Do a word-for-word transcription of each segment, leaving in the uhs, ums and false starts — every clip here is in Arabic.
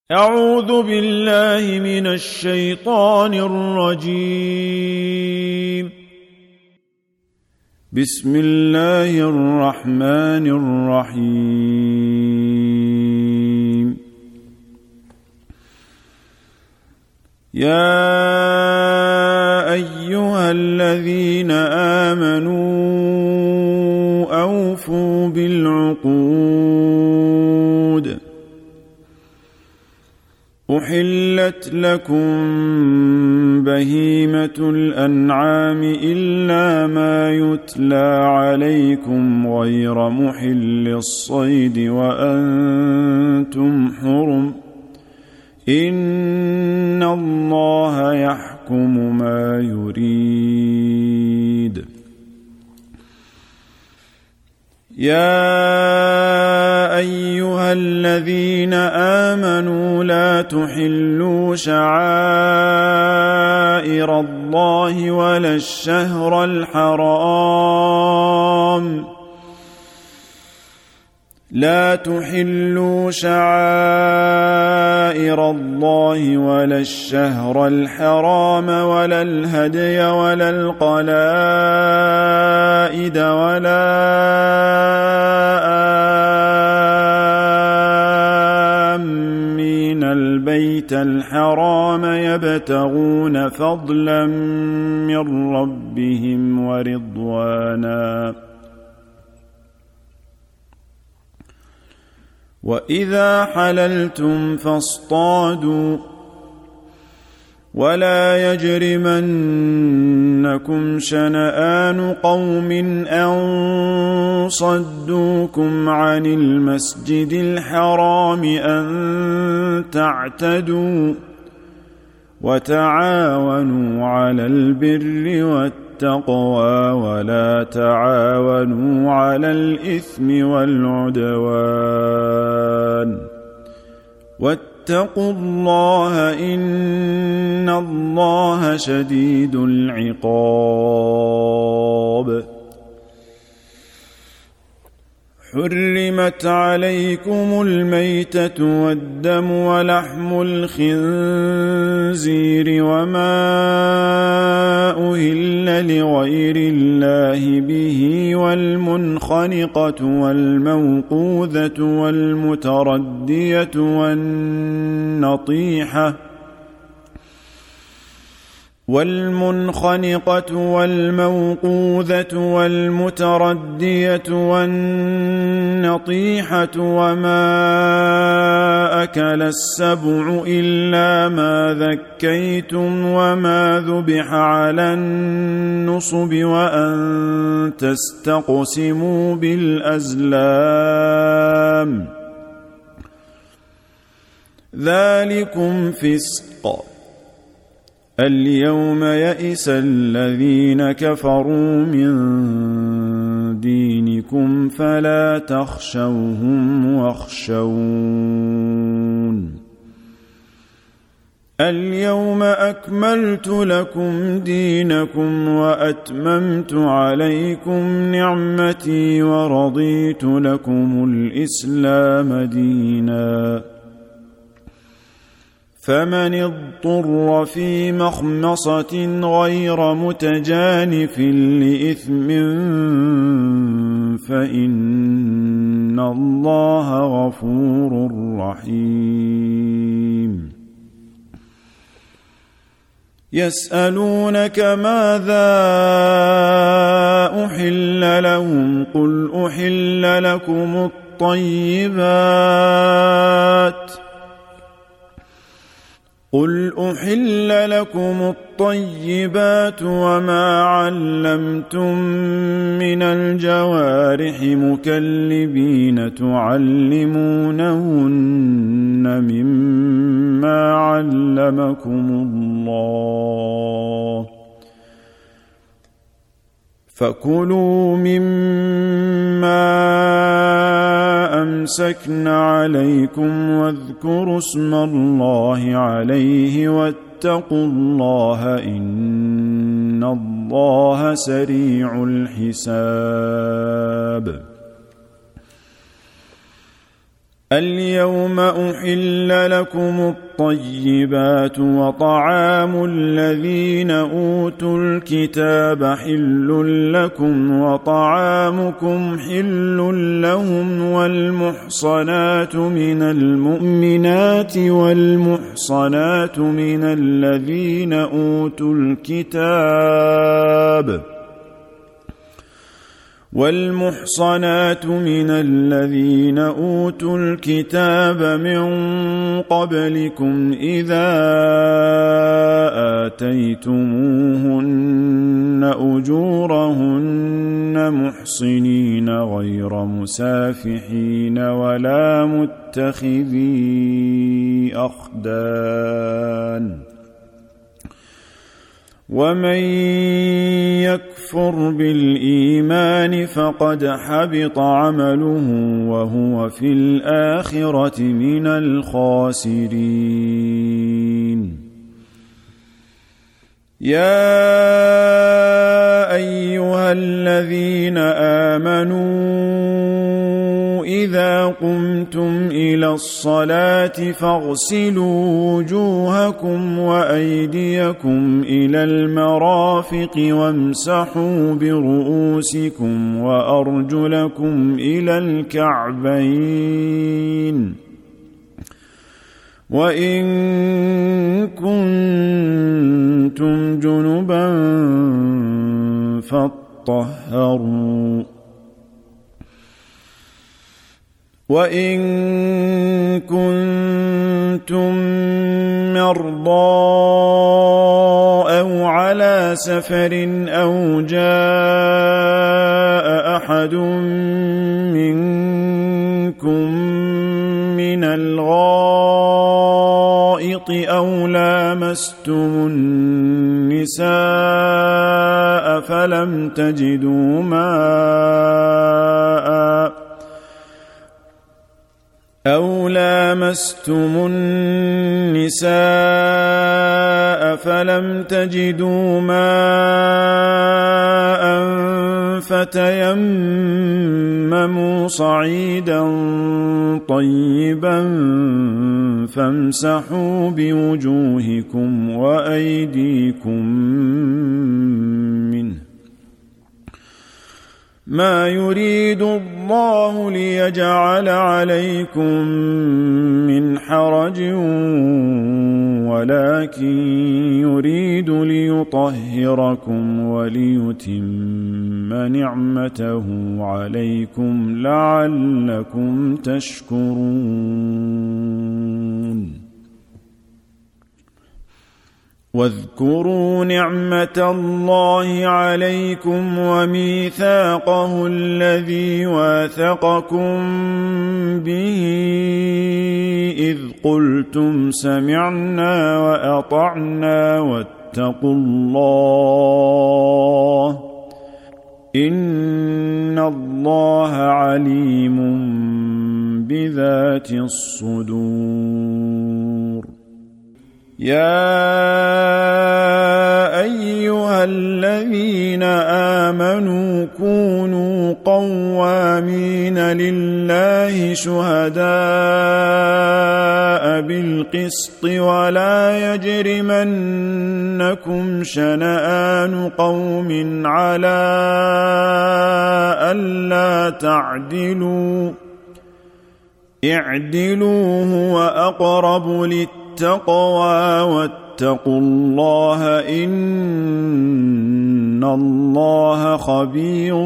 أعوذ بالله من الشيطان الرجيم. بسم الله الرحمن الرحيم. يا أيها الذين آمنوا أوفوا بالعقود. أحلت لكم بهيمة الأنعام إلا ما يتلى عليكم غير محل الصيد وأنتم حرم. إن الله يحكم ما يريد. يا أيها الذين آمنوا لا تحلوا شعائر الله ولا الشهر الحرام لا تحلوا شعائر الله ولا الشهر الحرام ولا الهدي ولا القلائد ولا آمين البيت الحرام يبتغون فضلا من ربهم ورضوانا. وإذا حللتم فاصطادوا ولا يجرمنكم شنآن قوم أن صدوكم عن المسجد الحرام أن تعتدوا وتعاونوا على البر والتقوى ولا تعاونوا على الإثم والعدوان. واتقوا الله إن الله شديد العقاب. حرمت عليكم الميتة والدم ولحم الخنزير وما أهل لغير الله به والمنخنقة والموقوذة والمتردية والنطيحة والمنخنقة والموقوذة والمتردية والنطيحة وما أكل السبع إلا ما ذكيتم وما ذبح على النصب وأن تستقسموا بالأزلام ذلكم فسق. اليوم يئس الذين كفروا من دينكم فلا تخشوهم واخشون. اليوم أكملت لكم دينكم وأتممت عليكم نعمتي ورضيت لكم الإسلام دينا. فمن اضطر في مخمصة غير متجانف لإثم فإن الله غفور رحيم. يسألونك ماذا أحل لهم قل أحل لكم الطيبات قل أحل لكم الطيبات وما علمتم من الجوارح مكلبين تعلمونهن مما علمكم الله فكلوا مما أمسكن عليكم واذكروا اسم الله عليه واتقوا الله إن الله سريع الحساب. اليوم أحل لكم الطيبات وطعام الذين أوتوا الكتاب حل لكم وطعامكم حل لهم والمحصنات من المؤمنات والمحصنات من الذين أوتوا الكتاب والمحصنات من الذين أوتوا الكتاب من قبلكم إذا آتيتموهن أجورهن محصنين غير مسافحين ولا متخذي أخدان ومن يكفر بالإيمان فقد حبط عمله وهو في الآخرة من الخاسرين يا أيها الذين آمنوا إذا قمتم إلى الصلاة فاغسلوا وجوهكم وأيديكم إلى المرافق وامسحوا برؤوسكم وأرجلكم إلى الكعبين وإن كنتم جنبا فاطهروا وإن كنتم مرضى أو على سفر أو جاء أحد منكم من الغائط أو لامستم النساء فلم تجدوا ماء أو لامستم النساء فلم تجدوا ماء فتيمموا صعيدا طيبا فامسحوا بوجوهكم وأيديكم منه ما يريد الله ليجعل عليكم من حرج ولكن يريد ليطهركم وليتم نعمته عليكم لعلكم تشكرون واذكروا نعمة الله عليكم وميثاقه الذي واثقكم به إذ قلتم سمعنا وأطعنا واتقوا الله إن الله عليم بذات الصدور يا أيها الذين آمنوا كونوا قوامين لله شهداء بالقسط ولا يجرمنكم شنآن قوم على ألا تعدلوا اعدلوا هو أقرب للتقوى التقوى واتقوا الله إن الله خبير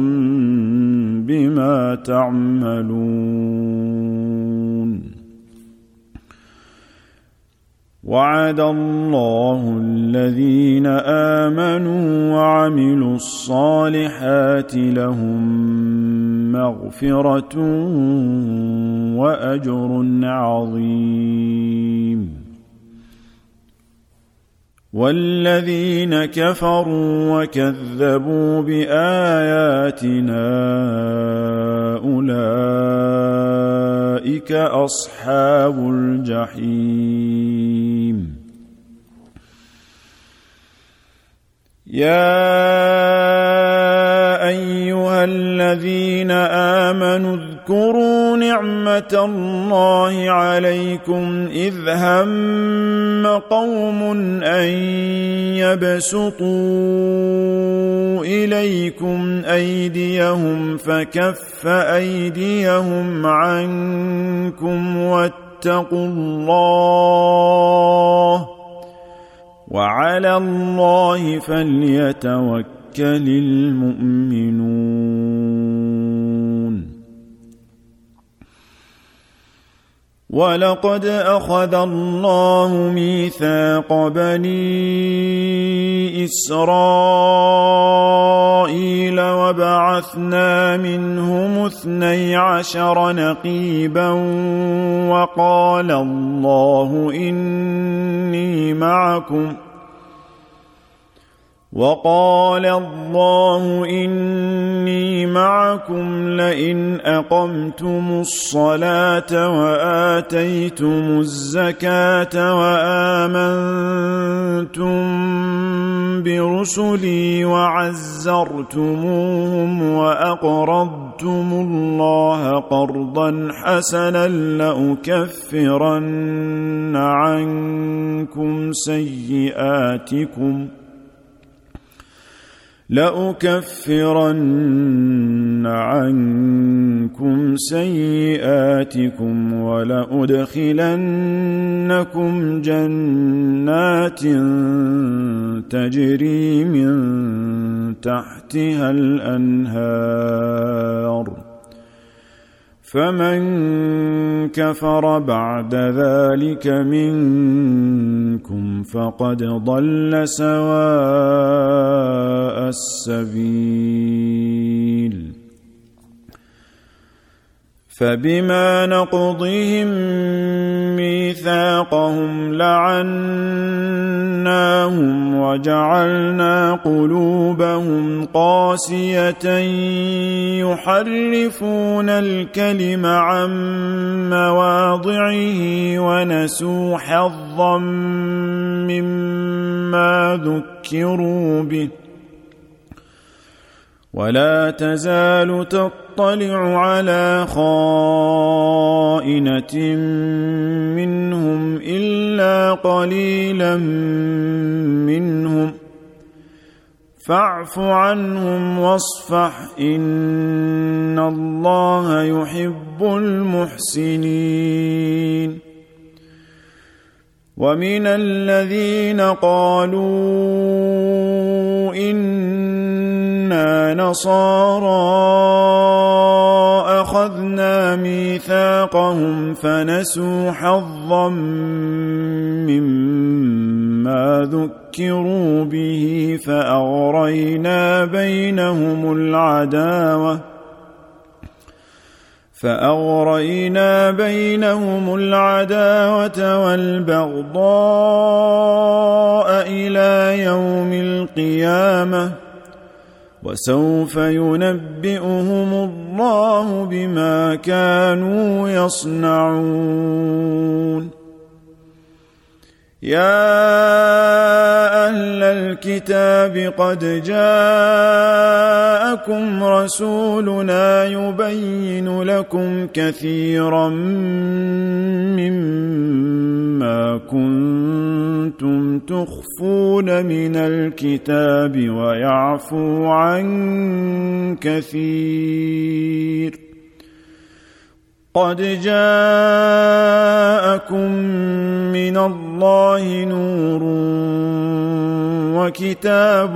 بما تعملون وعد الله الذين آمنوا وعملوا الصالحات لهم مغفرة وأجر عظيم والذين كفروا وكذبوا بآياتنا أولئك أصحاب الجحيم يا أيها الذين آمنوا اذكروا واذكروا نعمة الله عليكم إذ هم قوم أن يبسطوا إليكم أيديهم فكف أيديهم عنكم واتقوا الله وعلى الله فليتوكل المؤمنون. ولقد أخذ الله ميثاق بني إسرائيل وبعثنا منهم اثني عشر نقيبا وقال الله إني معكم وقال الله إني معكم لئن أقمتم الصلاة وآتيتم الزكاة وآمنتم برسلي وعزرتموهم وأقرضتم الله قرضا حسنا لأكفرن عنكم سيئاتكم لأكفرن عنكم سيئاتكم ولأدخلنكم جنات تجري من تحتها الأنهار فمن كفر بعد ذلك منكم فقد ضل سواء السبيل. فبما نقضهم ميثاقهم لعناهم وجعلنا قلوبهم قاسية يحرفون الكلم عن مواضعه ونسوا حظا مما ذكروا به ولا تزال تطلع على خائنة منهم إلا قليلا منهم فاعف عنهم واصفح إن الله يحب المحسنين. ومن الذين قالوا إنا نصارى أخذنا ميثاقهم فنسوا حظا مما ذكروا به فأغرينا بينهم العداوة فأغرينا بينهم العداوة والبغضاء إلى يوم القيامة وسوف ينبئهم الله بما كانوا يصنعون. يا أهل الكتاب قد جاءكم رسولنا يبين لكم كثيرا مما كنتم تخفون من الكتاب ويعفو عن كثير. قد جاءكم من الله نور وكتاب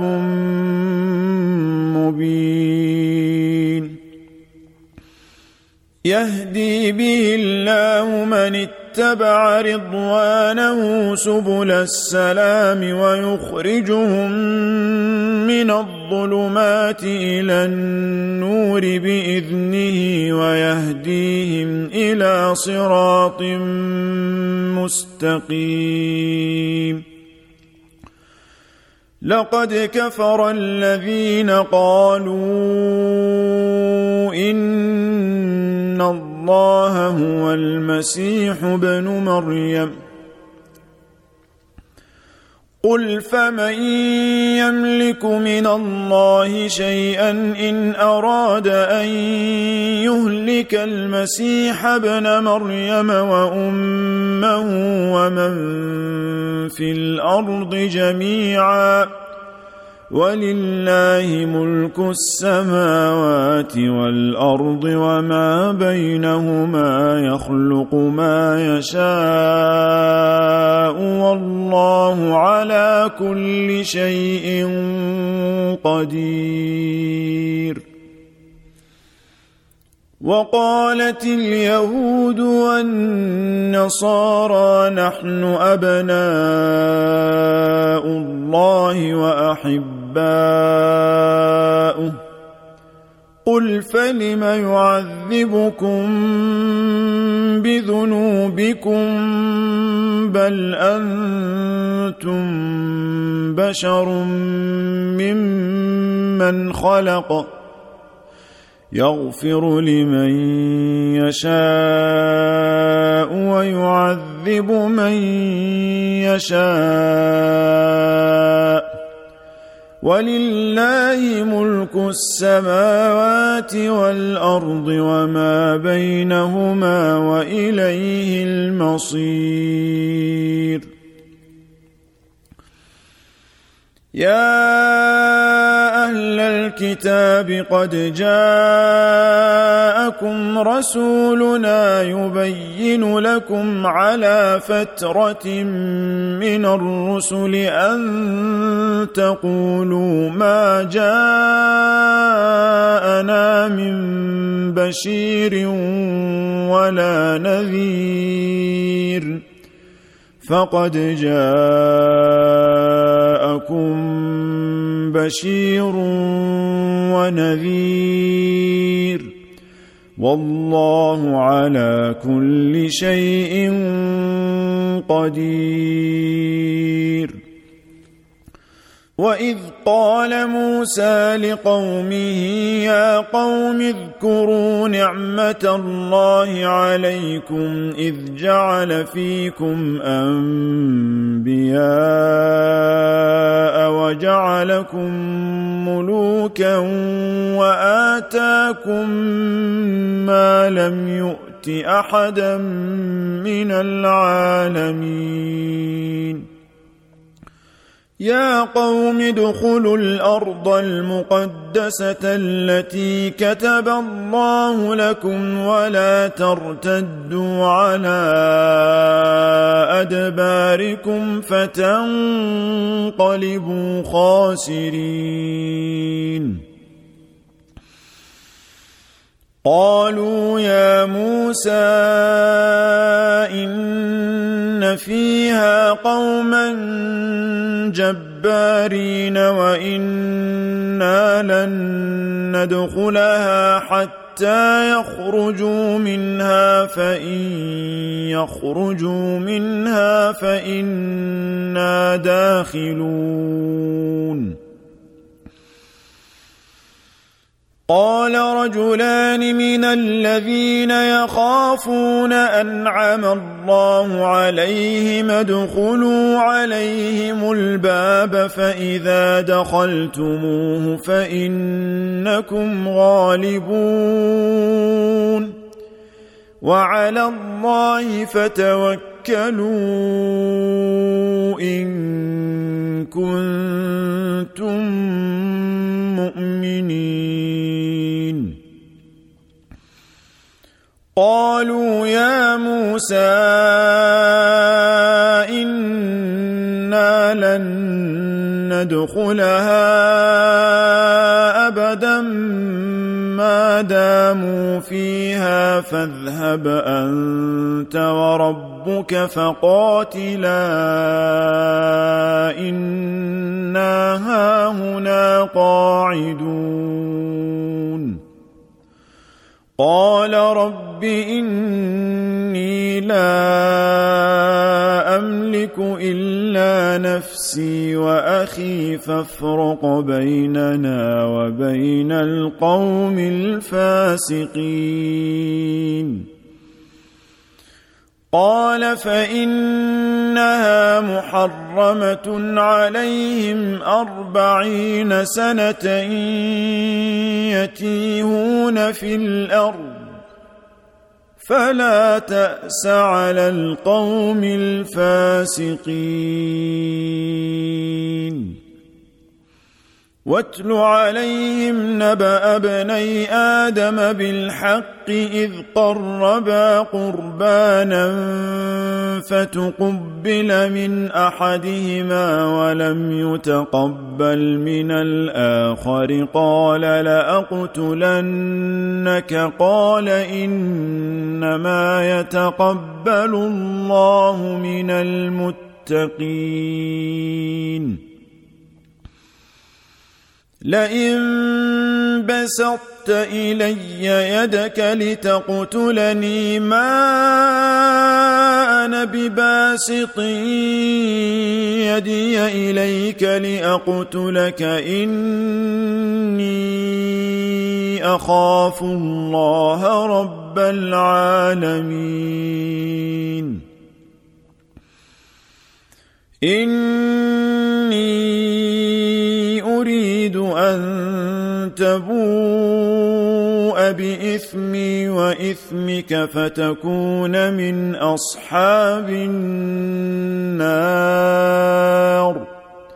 مبين يهدي به الله من اتبع رضوانه سبل السلام ويخرجهم من الظلمات إلى النور بإذنه ويهديهم إلى صراط مستقيم. لقد كفر الذين قالوا إن الله هو المسيح ابن مريم قل فمن يملك من الله شيئا إن أراد أن يهلك المسيح ابن مريم وأمه ومن في الأرض جميعا ولله ملك السماوات والأرض وما بينهما يخلق ما يشاء والله على كل شيء قدير. وقالت اليهود والنصارى نحن أبناء الله وأحباؤه قل فلم يعذبكم بذنوبكم بل أنتم بشر ممن خلق يغفر لمن يشاء ويعذب من يشاء ولله ملك السماوات والأرض وما بينهما وإليه المصير. يا أهل الكتاب قد جاءكم رسولنا يبين لكم على فترة من الرسل أن تقولوا ما جاءنا من بشير ولا نذير فقد جاءكم بشير ونذير والله على كل شيء قدير. وإذ قال موسى لقومه يا قوم اذكروا نعمة الله عليكم إذ جعل فيكم أنبياء وجعلكم ملوكا وآتاكم ما لم يؤت أحدا من العالمين. يا قوم ادخلوا الأرض المقدسة التي كتب الله لكم ولا ترتدوا على أدباركم فتنقلبوا خاسرين. قالوا يا موسى إن فيها قوما جبارين وإنا لن ندخلها حتى يخرجوا منها فإن يخرجوا منها فإنا داخلون. قال رجلان من الذين يخافون أنعم الله عليهم ادخلوا عليهم الباب فإذا دخلتموه فإنكم غالبون وعلى الله فتوكلوا إن كنتم مؤمنين. قالوا يا موسى إنا لن ندخلها أبدا ما داموا فيها فاذهب أنت وربك فقاتلا إنا هاهنا قاعدون. قال رب إني لا أملك إلا نفسي وأخي فافرق بيننا وبين القوم الفاسقين. قال فإنها محرمة عليهم أربعين سنة يتيهون في الأرض فلا تأس على القوم الفاسقين واتل عليهم نبأ ابني آدم بالحق إذ قربا قربانا فتقبل من أحدهما ولم يتقبل من الآخر قال لأقتلنك قال إنما يتقبل الله من المتقين لئن بسطت إلي يدك لتقتلني ما أنا بباسط يدي إليك لأقتلك إني أخاف الله رب العالمين إني أريد أن تبوء بإثمي وإثمك فتكون من أصحاب النار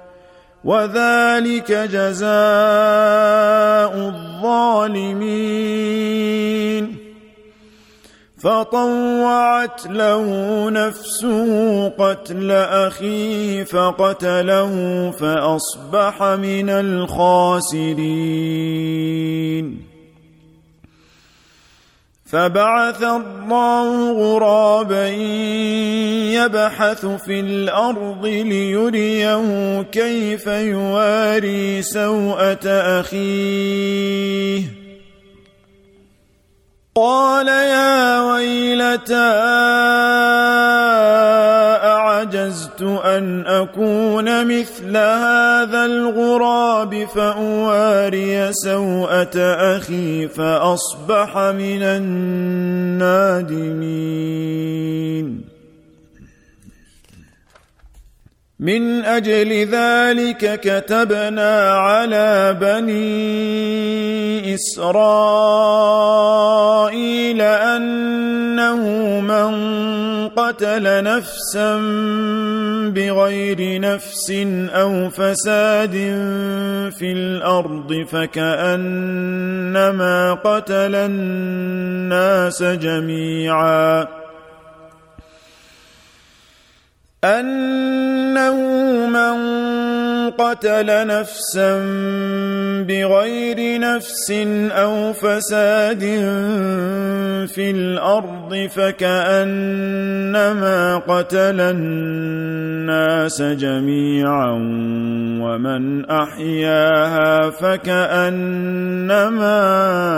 وذلك جزاء الظالمين فطوعت له نفسه قتل أخيه فقتله فأصبح من الخاسرين فبعث الله غرابا يبحث في الأرض ليريه كيف يواري سوءة أخيه قال يا ويلتى أعجزت أن أكون مثل هذا الغراب فأواري سوءة أخي فأصبح من النادمين من أجل ذلك كتبنا على بني إسرائيل أنه من قتل نفسا بغير نفس أو فساد في الأرض فكأنما قتل الناس جميعا أنه من قتل نفسا بغير نفس أو فساد في الأرض فكأنما قتل الناس جميعا ومن أحياها فكأنما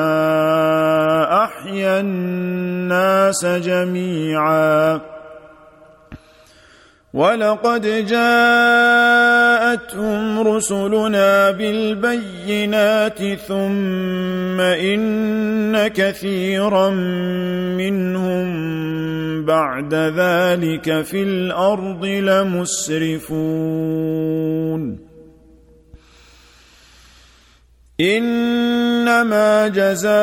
أحيا الناس جميعا ولقد جاءتهم رسلنا بالبينات ثم إن كثيرا منهم بعد ذلك في الأرض لمسرفون إنما جزاء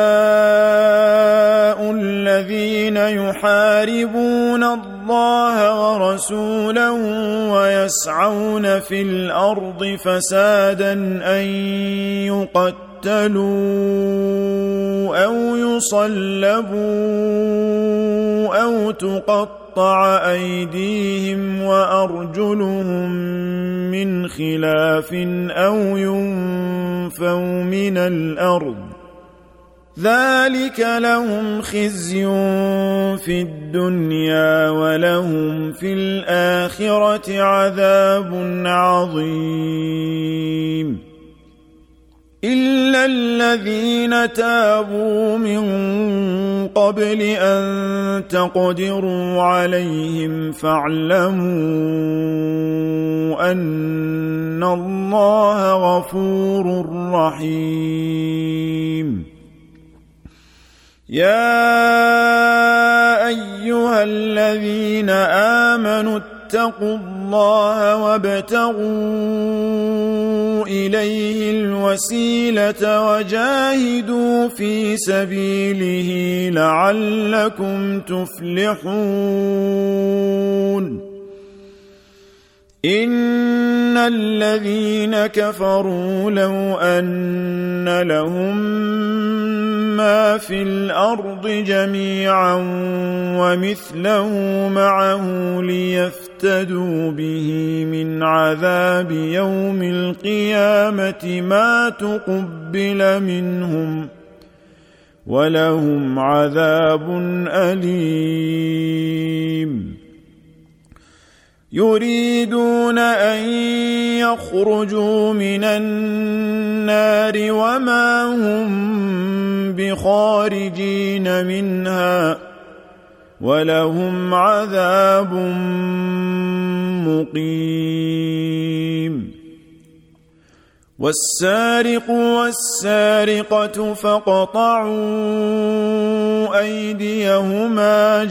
الذين يحاربون الله ورسوله ويسعون في الأرض فسادا أن يقتلوا أو يصلبوا أو تقطع أيديهم وأرجلهم من خلاف أو ينفوا من الأرض ذلك لهم خزي في الدنيا ولهم في الآخرة عذاب عظيم إلا الذين تابوا من قبل أن تقدروا عليهم فاعلموا أن الله غفور رحيم يا أيها أيها الذين آمنوا اتقوا الله وابتغوا إليه الوسيلة وجاهدوا في سبيله لعلكم تفلحون إن الذين كفروا لو أن لهم ما في الأرض جميعا ومثله معه ليفتدوا به من عذاب يوم القيامة ما تقبل منهم ولهم عذاب أليم يريدون أن يخرجوا من النار وما هم بخارجين منها ولهم عذاب مقيم والسارق والسارقة فاقطعوا أيديهما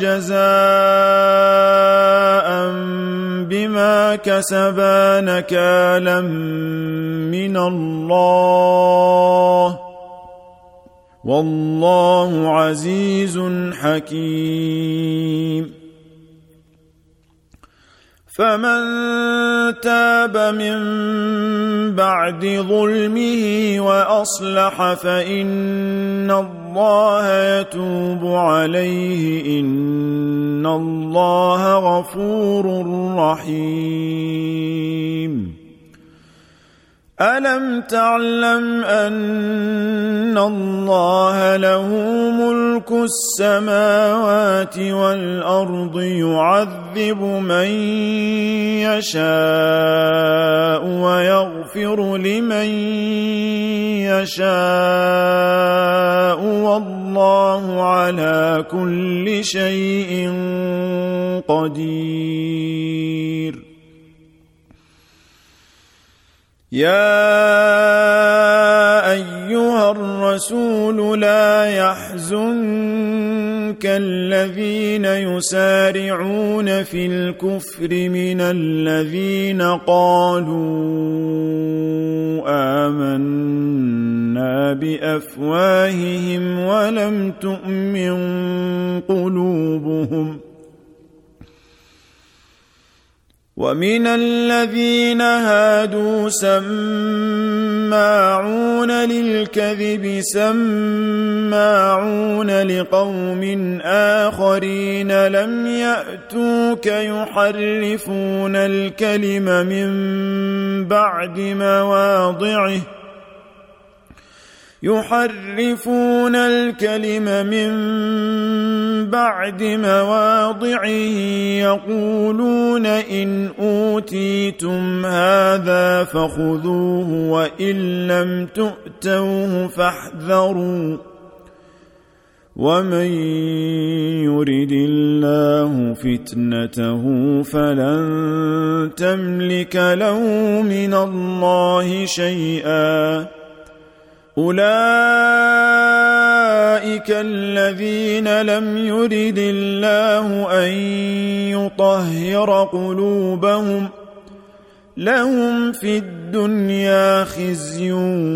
جزاء بما كسبا نكالا من الله والله عزيز حكيم فمن تاب من بعد ظلمه وأصلح فإن الله يتوب عليه إن الله غفور رحيم ألم تعلم أن الله له ملك السماوات والأرض يعذب من يشاء ويغفر لمن يشاء والله على كل شيء قدير يا أيها الرسول لا يحزنك الذين يسارعون في الكفر من الذين قالوا آمنا بأفواههم ولم تؤمن قلوبهم ومن الذين هادوا سماعون للكذب سماعون لقوم آخرين لم يأتوك يحرفون الكلم من بعد مواضعه يحرفون الكلم من بعد مواضعه يقولون إن أوتيتم هذا فخذوه وإن لم تؤتوه فاحذروا ومن يرد الله فتنته فلن تملك له من الله شيئا أولئك الذين لم يرد الله أن يطهر قلوبهم لهم في الدنيا خزي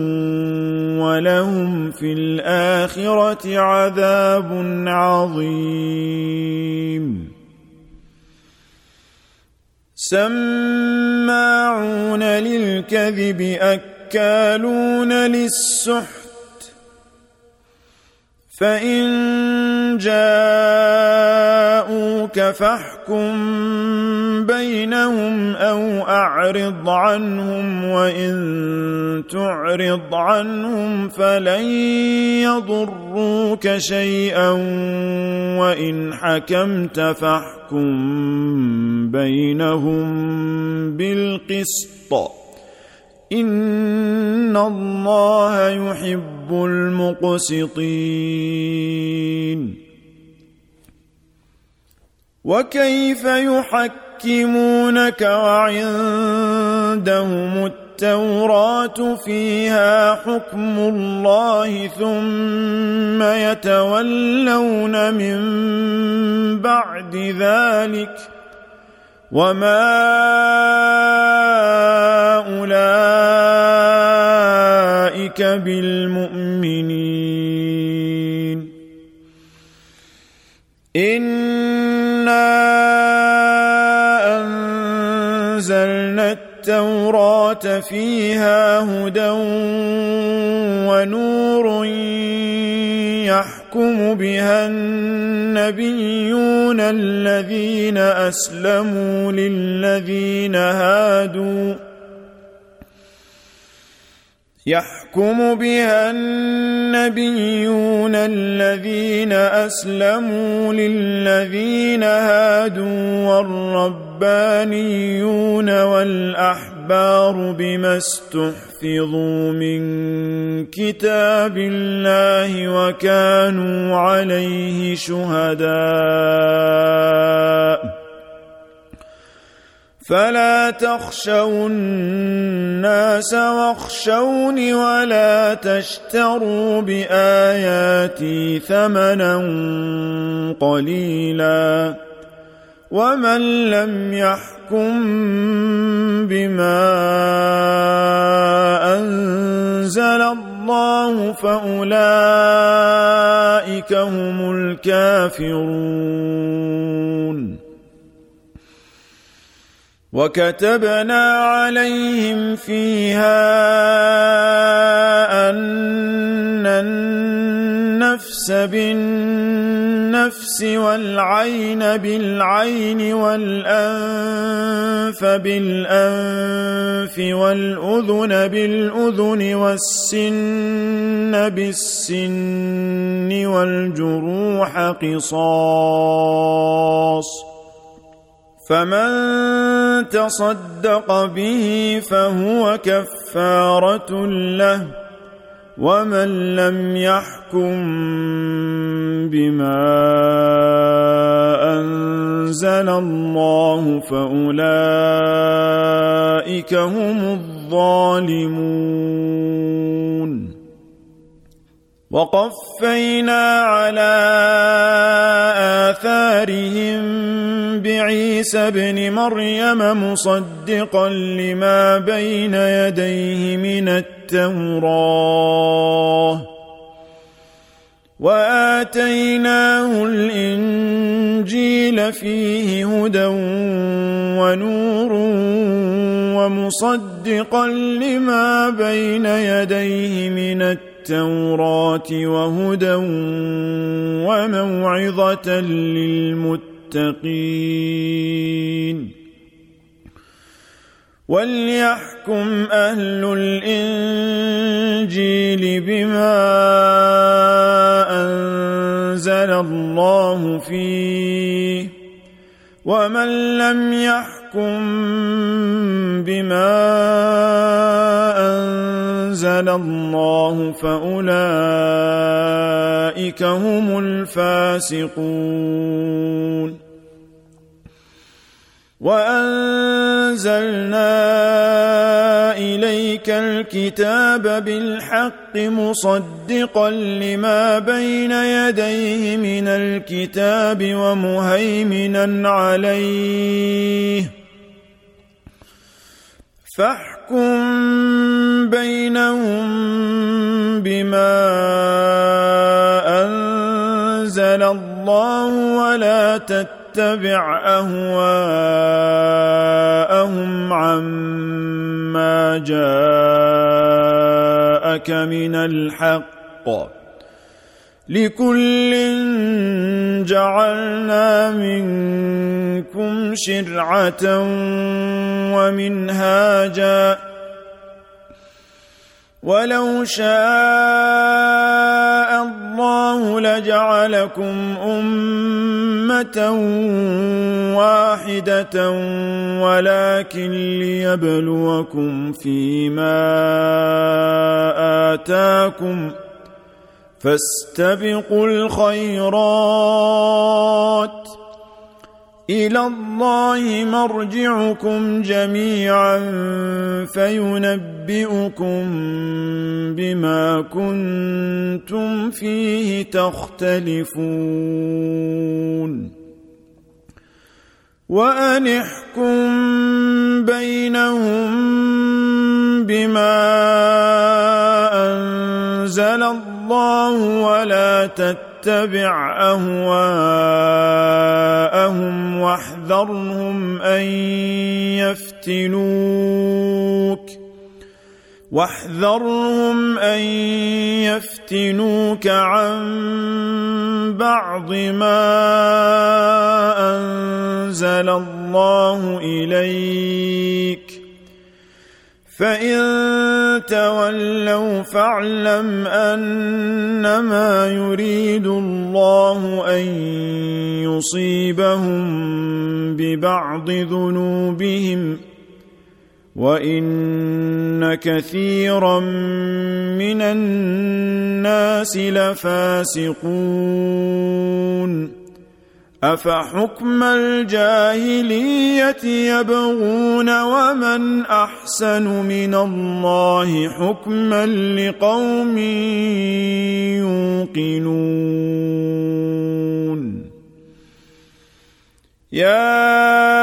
ولهم في الآخرة عذاب عظيم سماعون للكذب أكثر أكالون للسحت فإن جاءوك فاحكم بينهم أو أعرض عنهم وإن تعرض عنهم فلن يضروك شيئا وإن حكمت فاحكم بينهم بالقسط إن الله يحب المقسطين وكيف يحكمونك وعندهم التوراة فيها حكم الله ثم يتولون من بعد ذلك وما أولئك بالمؤمنين إنا أنزلنا التوراة فيها هدى ونور يحكم بها النبيون الذين أسلموا للذين هادوا يحكم بها النبيون الذين أسلموا للذين هادوا والربانيون والأحبار بما استحفظوا من كتاب الله وكانوا عليه شهداء فلا تخشوا الناس واخشوني ولا تشتروا بآياتي ثمنا قليلا ومن لم يحكم بما أنزل الله فأولئك هم الكافرون وكتبنا عليهم فيها أن النفس بالنفس والعين بالعين والأنف بالأنف والأذن بالأذن والسن بالسن والجروح قصاص فمن تصدق به فهو كفارة له ومن لم يحكم بما أنزل الله فأولئك هم الظالمون وقفينا على آثارهم بعيسى ابن مريم مصدقا لما بين يديه من التوراة وآتيناه الإنجيل فيه هدى ونور ومصدقا لما بين يديه من التوراة وهدى وموعظة للمتقين وليحكم أهل الإنجيل بما أنزل الله فيه ومن لم يحكم بما أنزل الله فأولئك هم الفاسقون وأنزلنا إليك الكتاب بالحق مصدقا لما بين يديه من الكتاب ومهيمنا عليه فاحكم بينهم بما أنزل الله ولا تتبع أهواءهم عما جاءك من الحق لكل جعلنا منكم شرعة ومنهاجا ولو شاء الله لجعلكم أمة واحدة ولكن ليبلوكم فيما آتاكم فاستبقوا الخيرات إلى الله مرجعكم جميعا فينبئكم بما كنتم فيه تختلفون وأن احكم بينهم بما أنزل الله ولا تتبع أهواءهم واحذرهم أن يفتنوك واحذرهم أن يفتنوك عن بعض ما أنزل الله إليك فإن تولوا فاعلم أنما يريد الله أن يصيبهم ببعض ذنوبهم وإن كثيرا من الناس لفاسقون أفحكم الجاهلية يبغون ومن أحسن من الله حكما لقوم يوقنون يا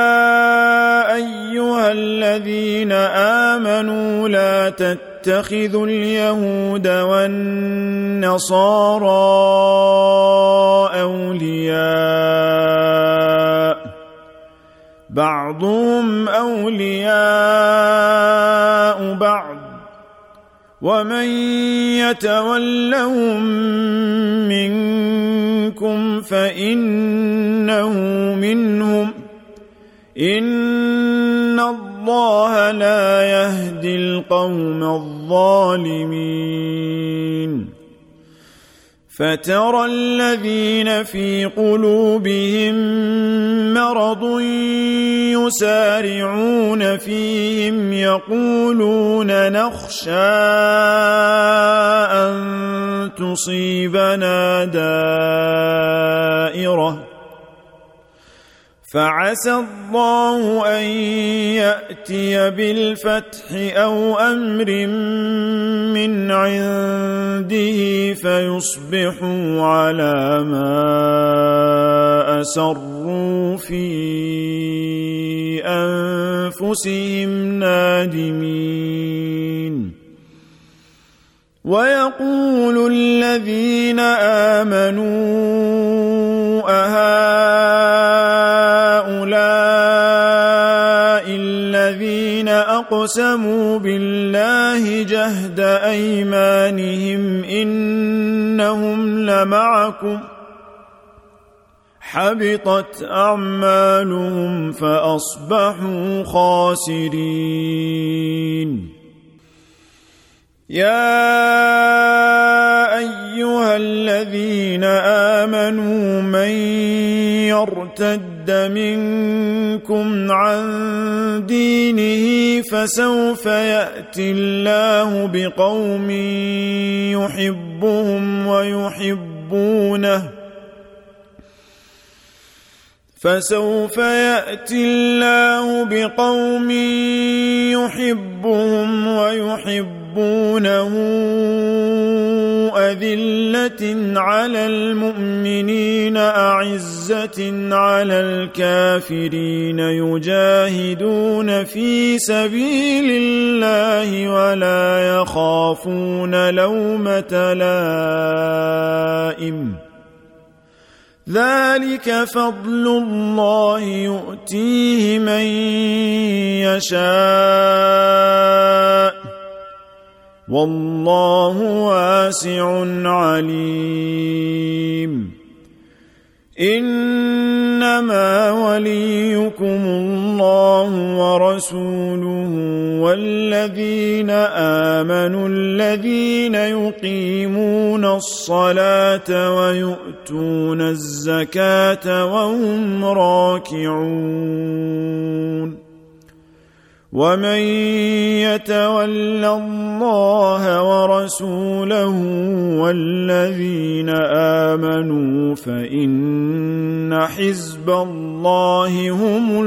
أيها الذين آمنوا لا تتخذوا اليهود والنصارى أولياء بعضهم أولياء بعض ومن يتولهم منكم فإنه منهم إن الله لا يهدي القوم الظالمين فترى الذين في قلوبهم مرض يسارعون فيهم يقولون نخشى أن تصيبنا دائرة فعسى الله أن يأتي بالفتح أو أمر من عنده فيصبحوا على ما أسروا في أنفسهم نادمين ويقول الذين آمنوا أهؤلاء الذين أقسموا بالله جهد أيمانهم إنهم لمعكم حبطت أعمالهم فأصبحوا خاسرين يا أيها الذين آمنوا من يرتد منكم عن دينه فسوف يأتي الله بقوم يحبهم ويحبونه فسوف يأتي الله بقوم يحبهم ويحبونه أذلة على المؤمنين أعزة على الكافرين يجاهدون في سبيل الله ولا يخافون لومة لائم ذلك فضل الله يؤتيه من يشاء والله واسع عليم إنما وليكم الله ورسوله والذين آمنوا الذين يقيمون الصلاة ويؤتون الزكاة وهم راكعون ومن يتول الله ورسوله والذين آمنوا فإن حزب الله الله هم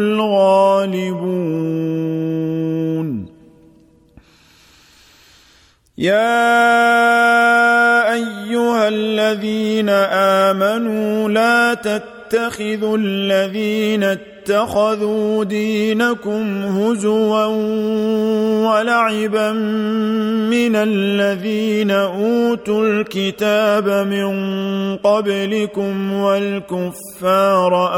الغالبون. يا أيها الذين آمنوا لا تتخذوا الذين اتخذوا دينكم هزوا ولعبا من الذين أوتوا الكتاب من قبلكم والكفار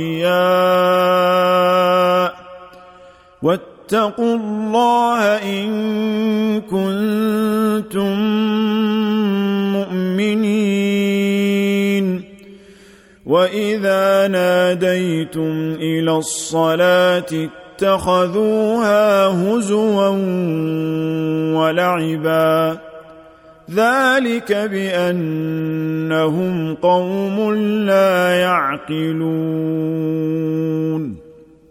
أولياء واتقوا الله إن كنتم مؤمنين. وإذا ناديتم إلى الصلاة اتخذوها هزوا ولعبا ذلك بأنهم قوم لا يعقلون.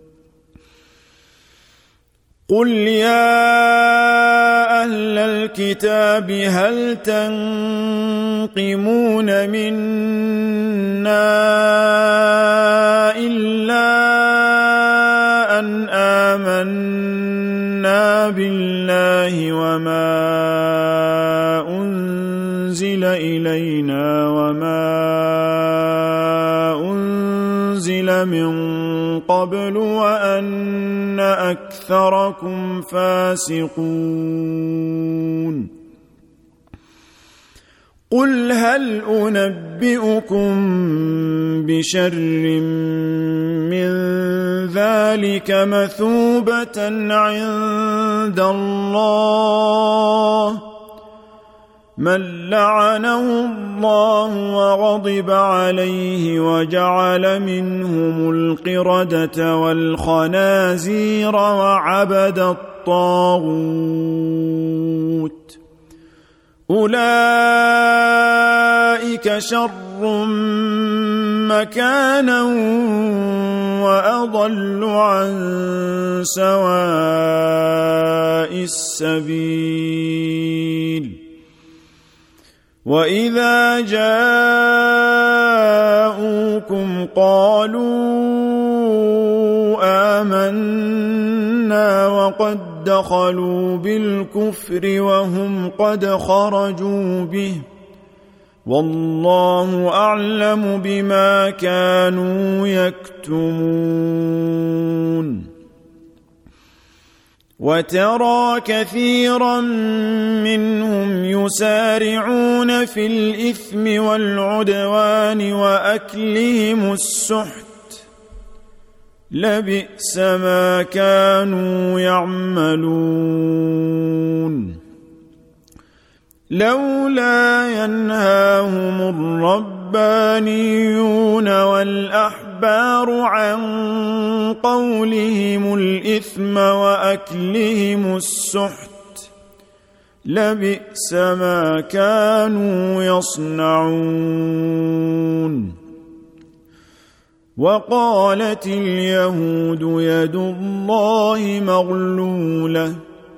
قل يا أهل الكتاب هل تنقمون منا إلا أن آمنا بالله وما أنزل إلينا وما أنزل من قبل وأن أكثركم فاسقون. قل هل أنبئكم بشر من ذلك مثوبة عند الله من لعنه الله وغضب عليه وجعل منهم القردة والخنازير وعبد الطاغوت أولئك شر مكانا وأضل عن سواء السبيل. وإذا جاءوكم قالوا آمنا وقد دخلوا بالكفر وهم قد خرجوا به والله أعلم بما كانوا يكتمون. وترى كثيرا منهم يسارعون في الإثم والعدوان وأكلهم السحت لبئس ما كانوا يعملون. لولا ينهاهم الربانيون والأحبار عن قولهم الإثم وأكلهم السحت لبئس ما كانوا يصنعون. وقالت اليهود يد الله مغلولة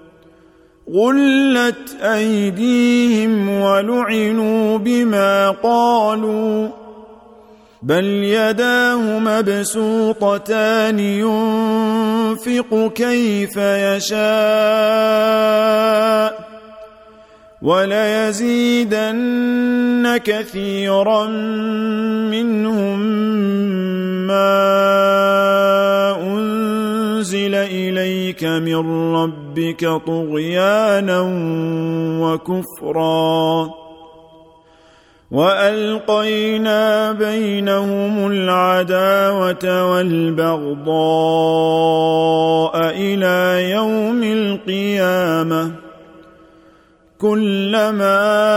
غلت أيديهم ولعنوا بما قالوا بل يداه مبسوطتان ينفق كيف يشاء وليزيدن كثيرا منهم ما أنزل إليك من ربك طغيانا وكفرا وألقينا بينهم العداوة والبغضاء إلى يوم القيامة كلما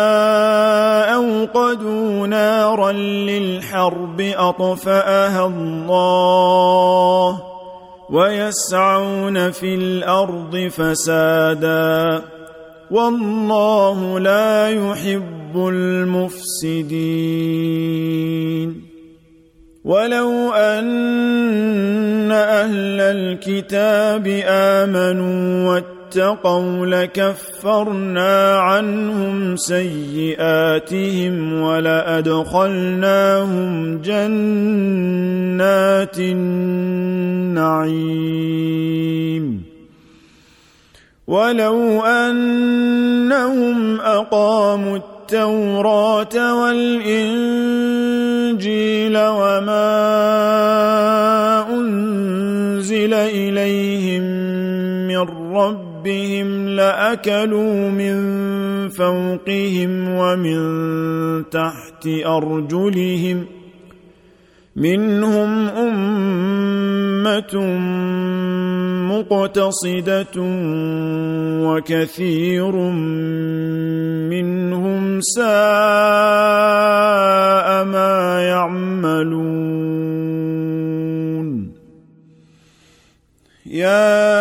أوقدوا نارا للحرب أطفأها الله ويسعون في الأرض فسادا والله لا يحب المفسدين. ولو أن أهل الكتاب آمنوا اتقوا لكفرنا عنهم سيئاتهم ولأدخلناهم جنات النعيم ولو أنهم أقاموا التوراة والإنجيل وما أنزل إليهم من ربهم لأكلوا من فوقهم ومن تحت أرجلهم منهم أمة مقتصدة وكثير منهم ساء ما يعملون يا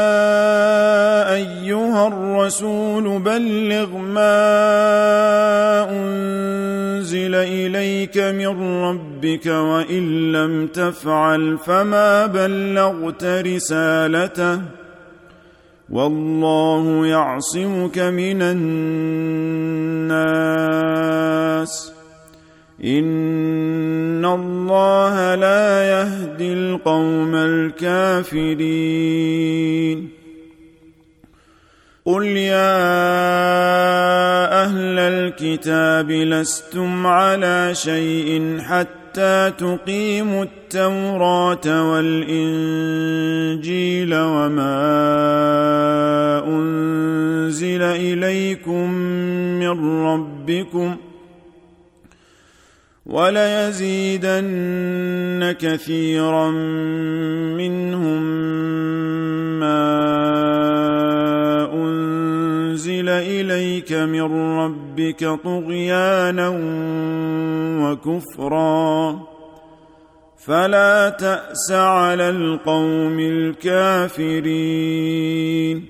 أيها الرسول بلغ ما أنزل إليك من ربك وإن لم تفعل فما بلغت رسالته والله يعصمك من الناس إن الله لا يهدي القوم الكافرين قل يا أهل الكتاب لستم على شيء حتى تقيموا التوراة والإنجيل وما أنزل إليكم من ربكم وليزيدن كثيرا منهم ما أنزل إليك من ربك طغيانا وكفرا فلا تأس على القوم الكافرين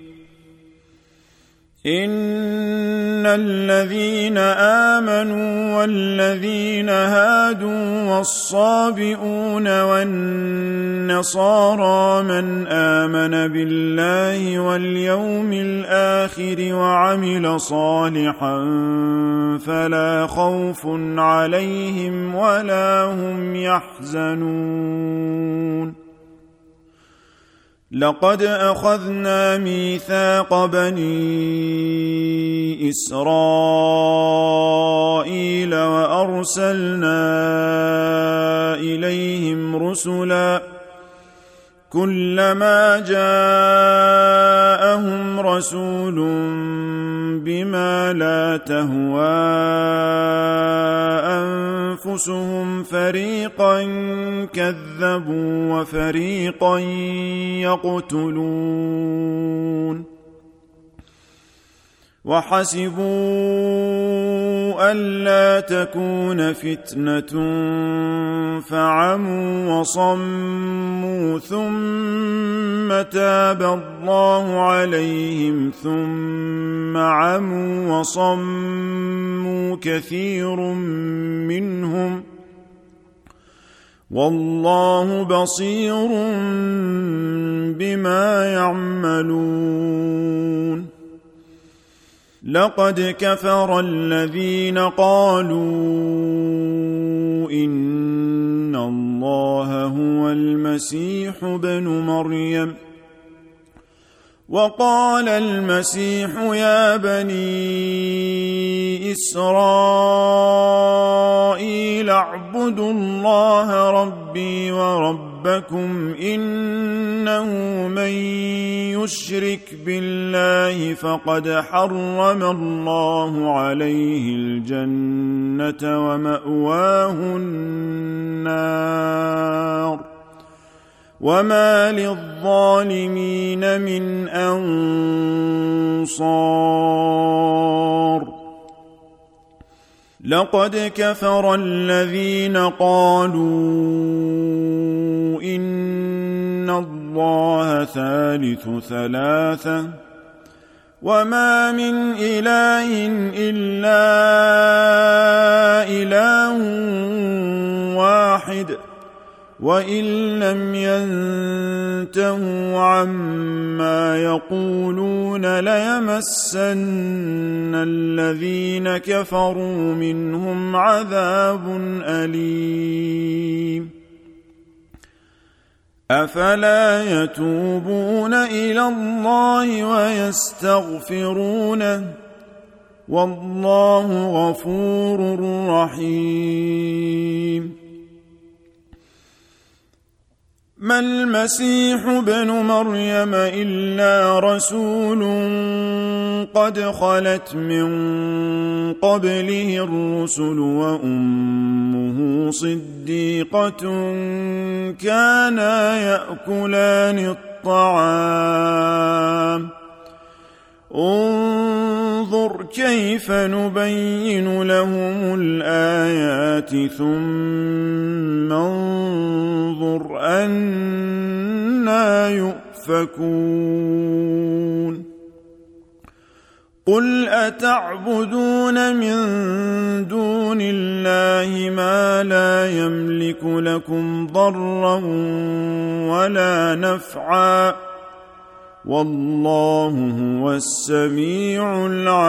إن الذين آمنوا والذين هادوا والصابئون والنصارى من آمن بالله واليوم الآخر وعمل صالحا فلا خوف عليهم ولا هم يحزنون لقد أخذنا ميثاق بني إسرائيل وأرسلنا إليهم رسلا كلما جاءهم رسول بما لا تهوى أنفسهم فريقا كذبوا وفريقا يقتلون وحسبوا ألا تكون فتنة فعموا وصموا ثم تاب الله عليهم ثم عموا وصموا كثير منهم والله بصير بما يعملون لقد كفر الذين قالوا إن الله هو المسيح ابن مريم وقال المسيح يا بني إسرائيل اعبدوا الله ربي وربكم إنه من يشرك بالله فقد حرم الله عليه الجنة ومأواه النار وما للظالمين من أنصار لقد كفر الذين قالوا إن الله ثالث ثلاثة وما من إله إلا إله واحد وإن لم ينتهوا عما يقولون ليمسن الذين كفروا منهم عذاب أليم أفلا يتوبون إلى الله ويستغفرونه والله غفور رحيم ما المسيح ابن مريم إلا رسول قد خلت من قبله الرسل وأمه صديقة كانا يأكلان الطعام انظر كيف نبين لهم الآيات ثم انظر أنى يؤفكون قل أتعبدون من دون الله ما لا يملك لكم ضرا ولا نفعا والله هو السميع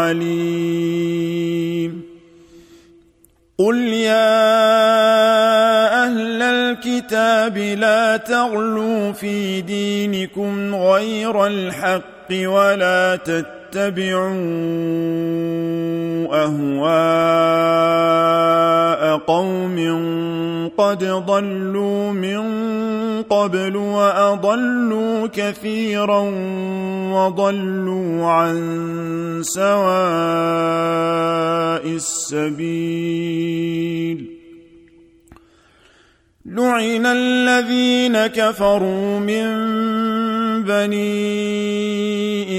العليم قل يا أهل الكتاب لا تغلوا في دينكم غير الحق ولا تتبعوا أهواء قوم قد ضلوا من قبل وأضلوا كثيرا وضلوا عن سواء السبيل لعن الذين كفروا من بني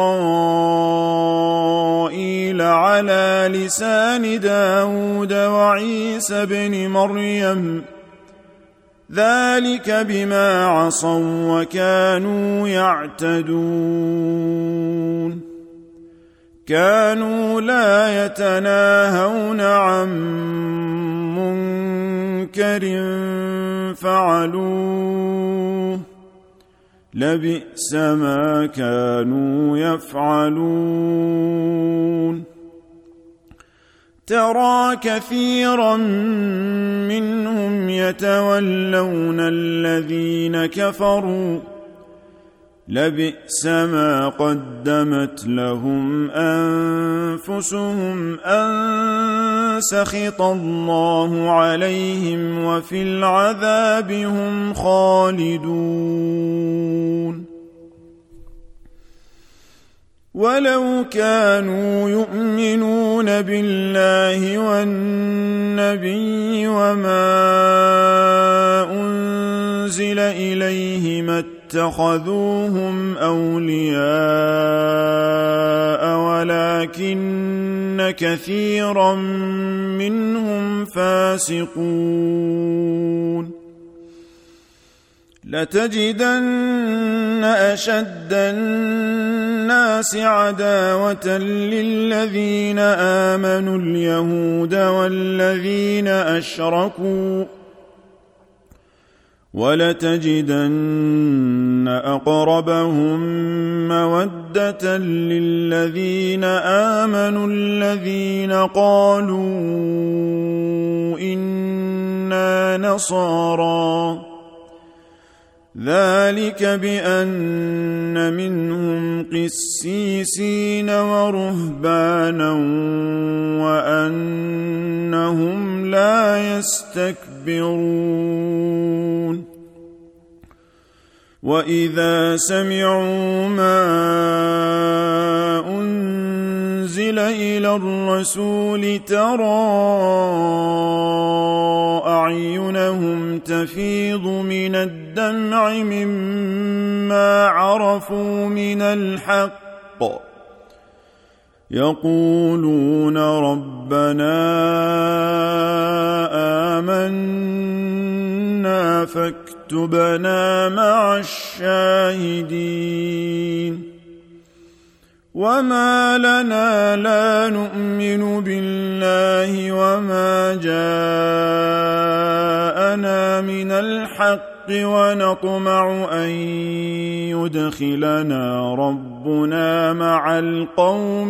إسرائيل على لسان داود وعيسى بن مريم ذلك بما عصوا وكانوا يعتدون كانوا لا يتناهون عن منكر فعلوه لبئس ما كانوا يفعلون ترى كثيرا منهم يتولون الذين كفروا لبئس ما قدمت لهم أنفسهم أن سخط الله عليهم وفي العذاب هم خالدون ولو كانوا يؤمنون بالله والنبي وما أنزل إليه ما اتخذوهم أولياء ولكن كثيرا منهم فاسقون لتجدن أشد الناس عداوة للذين آمنوا اليهود والذين أشركوا ولتجدن أقربهم مودة للذين آمنوا الذين قالوا إنا نصارى ذلك بأن منهم قسيسين ورهبانا وأنهم لا يستكبرون وإذا سمعوا ما أنزل إلى الرسول ترى أعينهم تفيض من الدمع مما عرفوا من الحق يقولون ربنا آمنا فاكتبنا مع الشاهدين وما لنا لا نؤمن بالله وما جاءنا من الحق ونطمع أن يدخلنا ربنا مع القوم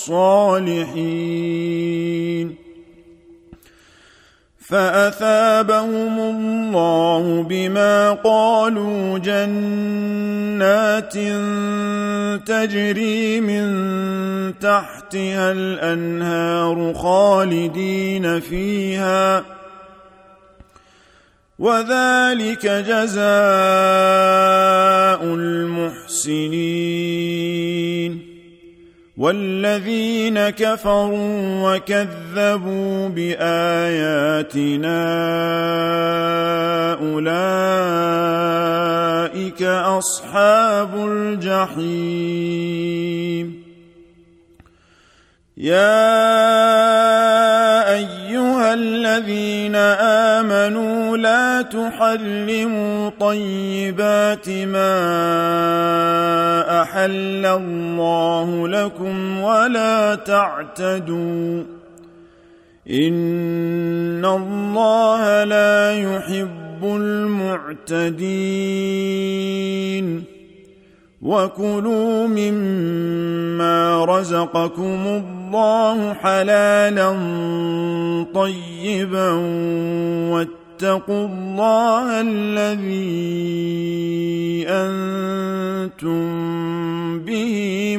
الصالحين فأثابهم الله بما قالوا جنات تجري من تحتها الأنهار خالدين فيها وذلك جزاء المحسنين والذين كفروا وكذبوا بآياتنا أولئك أصحاب الجحيم يا أيها الذين آمنوا لا تحرموا طيبات ما أحل الله لكم ولا تعتدوا إن الله لا يحب المعتدين وكلوا مما رزقكم الله حلالا طيبا واتقوا الله الذي أنتم به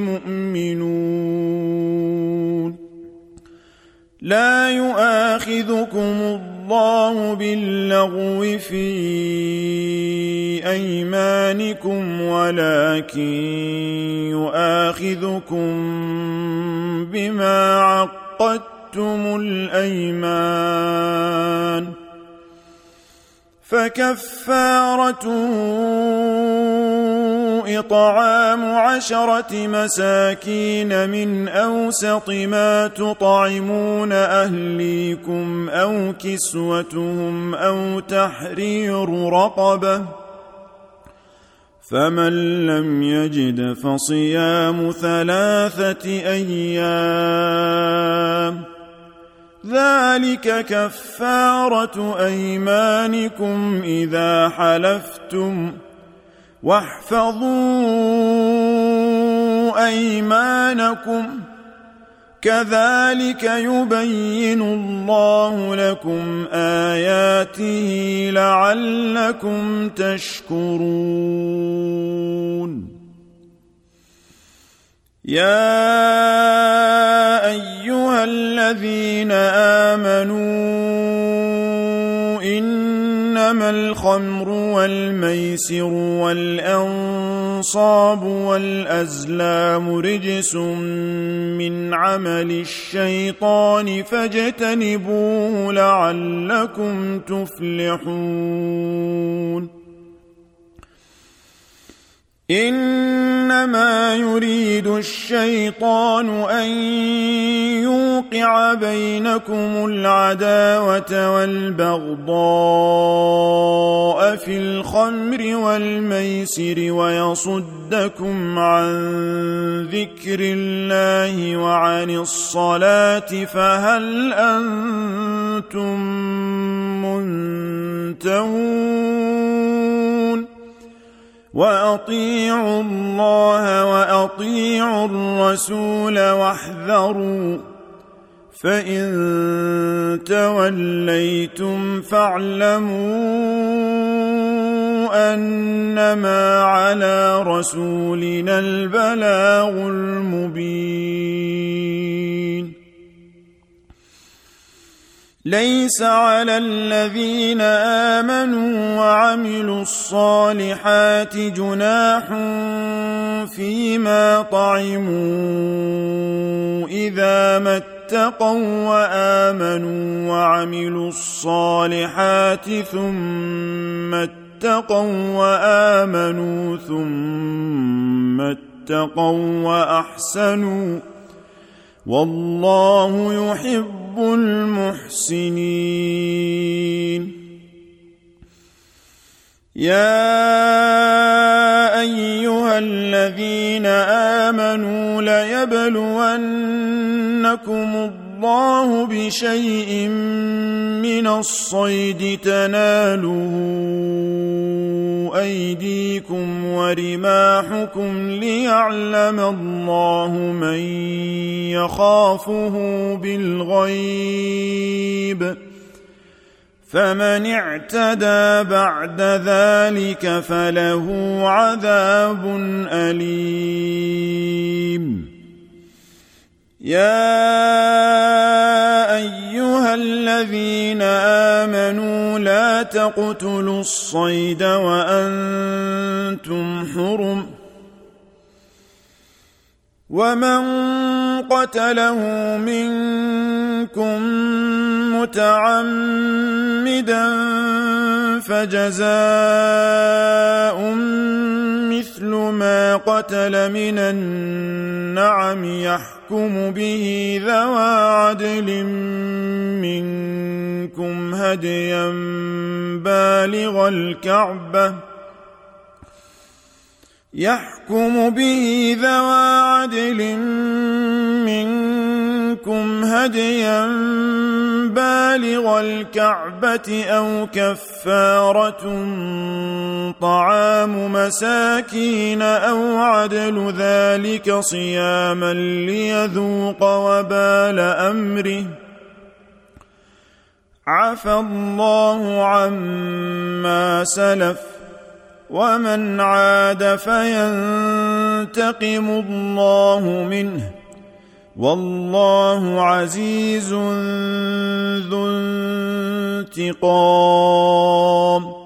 مؤمنون لا يؤاخذكم الله باللغو في أيمانكم ولكن يؤاخذكم بما عقدتم الأيمان فكفارته إطعام عشرة مساكين من أوسط ما تطعمون أهليكم أو كسوتهم أو تحرير رقبة فمن لم يجد فصيام ثلاثة أيام ذلك كفارة أيمانكم إذا حلفتم واحفظوا أيمانكم كذلك يبين الله لكم آياته لعلكم تشكرون يا أيها الذين آمنوا إنما الخمر والميسر والأنصاب والأزلام رجس من عمل الشيطان فاجتنبوه لعلكم تفلحون إنما يريد الشيطان أن يوقع بينكم العداوة والبغضاء في الخمر والميسر ويصدكم عن ذكر الله وعن الصلاة فهل أنتم منتهون وأطيعوا الله وأطيعوا الرسول واحذروا فإن توليتم فاعلموا أنما على رسولنا البلاغ المبين ليس على الذين آمنوا وعملوا الصالحات جناح فيما طعموا إذا ما اتقوا وآمنوا وعملوا الصالحات ثم اتقوا وآمنوا ثم اتقوا وأحسنوا والله يحب المحسنين يا أيها الذين آمنوا ليبلونكم الله بشيء من الصيد تناله أيديكم ورماحكم ليعلم الله من يخافه بالغيب، فمن اعتدى بعد ذلك فله عذاب أليم. يا أيها الذين آمنوا لا تقتلوا الصيد وأنتم حرم، ومن قتله منكم متعمدا فجزاء مثل ما قتل من النعم يحكم به ذوى عدل منكم هديا بالغ الكعبة يحكم به ذوى عدل منكم هديا بالغ الكعبة أو كفارة طعام مساكين أو عدل ذلك صياما ليذوق وبال أمره، عفى الله عما سلف، ومن عاد فينتقم الله منه، والله عزيز ذو انتقام.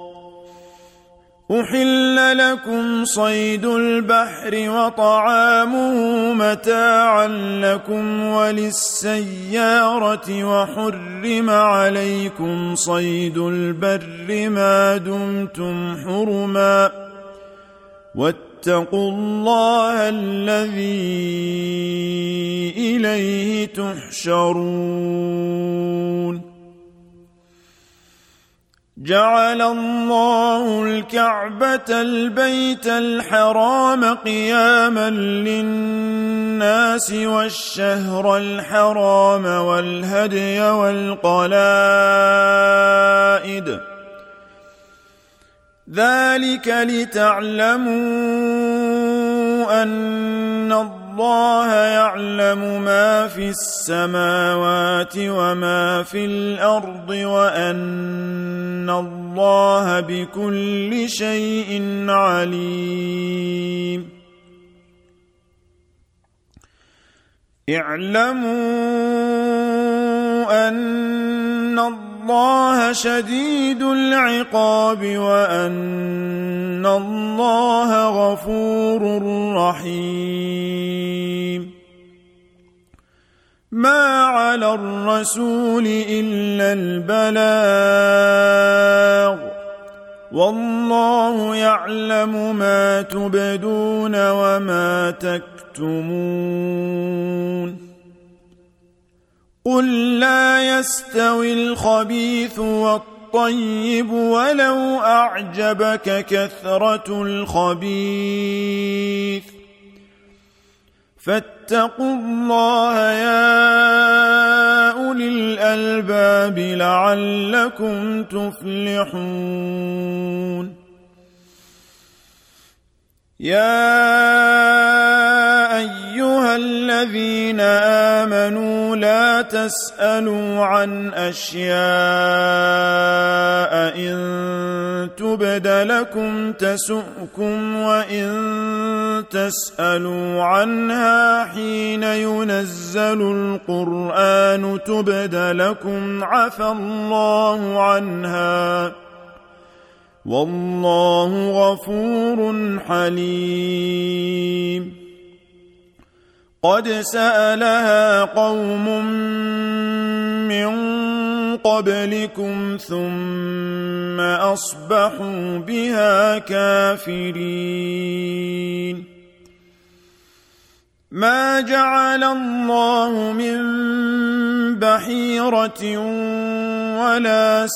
أحل لكم صيد البحر وطعامه متاعا لكم وللسيارة، وحرم عليكم صيد البر ما دمتم حرما، واتقوا الله الذي إليه تحشرون. جعل الله الكعبة البيت الحرام قياما للناس والشهر الحرام والهدي والقلائد، ذلك لتعلموا أن الله يعلم ما في السماوات وما في الأرض، وأن الله بكل شيء عليم. اعلموا أن الله شديد العقاب، وأن الله غفور رحيم. ما على الرسول إلا البلاغ، والله يعلم ما تبدون وما تكتمون. قل لا يستوي الخبيث والطيب ولو أعجبك كثرة الخبيث، فاتقوا الله يا أولي الألباب لعلكم تفلحون. يا أيها الذين آمنوا لا تسألوا عن أشياء إن تبد لكم تسؤكم، وإن تسألوا عنها حين ينزل القرآن تبد لكم عفى الله عنها، والله غفور حليم. قد سألها قوم من قبلكم ثم أصبحوا بها كافرين. ما جعل الله من بحيرة ولا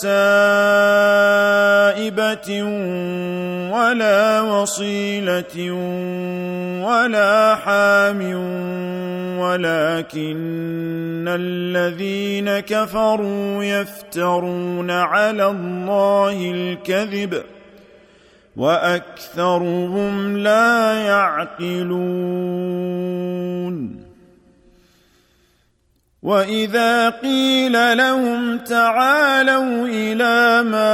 سائبة ولا وصيلة ولا حام ولكن الذين كفروا يفترون على الله الكذب وأكثرهم لا يعقلون وإذا قيل لهم تعالوا إلى ما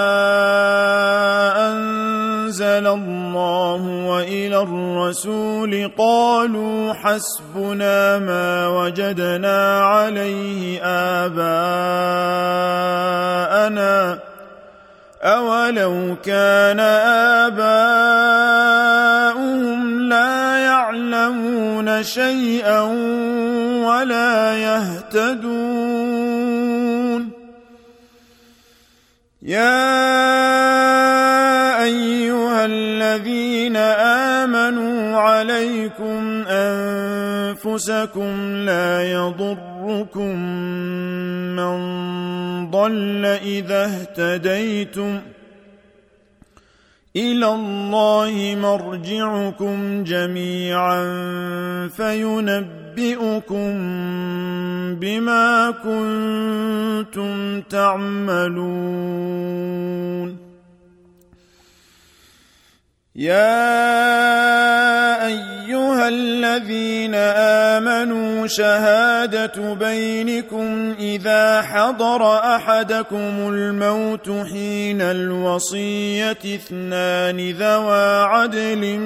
أنزل الله وإلى الرسول قالوا حسبنا ما وجدنا عليه آباءنا أولو كان آباؤهم لا يعلمون شيئا ولا يهتدون يا أيها الذين آمنوا عليكم أنفسكم لا يضركم من ضل إذا اهتديتم إلى الله مرجعكم جميعا فينبئكم بما كنتم تعملون يا أيها الذين آمنوا شهادة بينكم إذا حضر أحدكم الموت حين الوصية اثنان ذوى عدل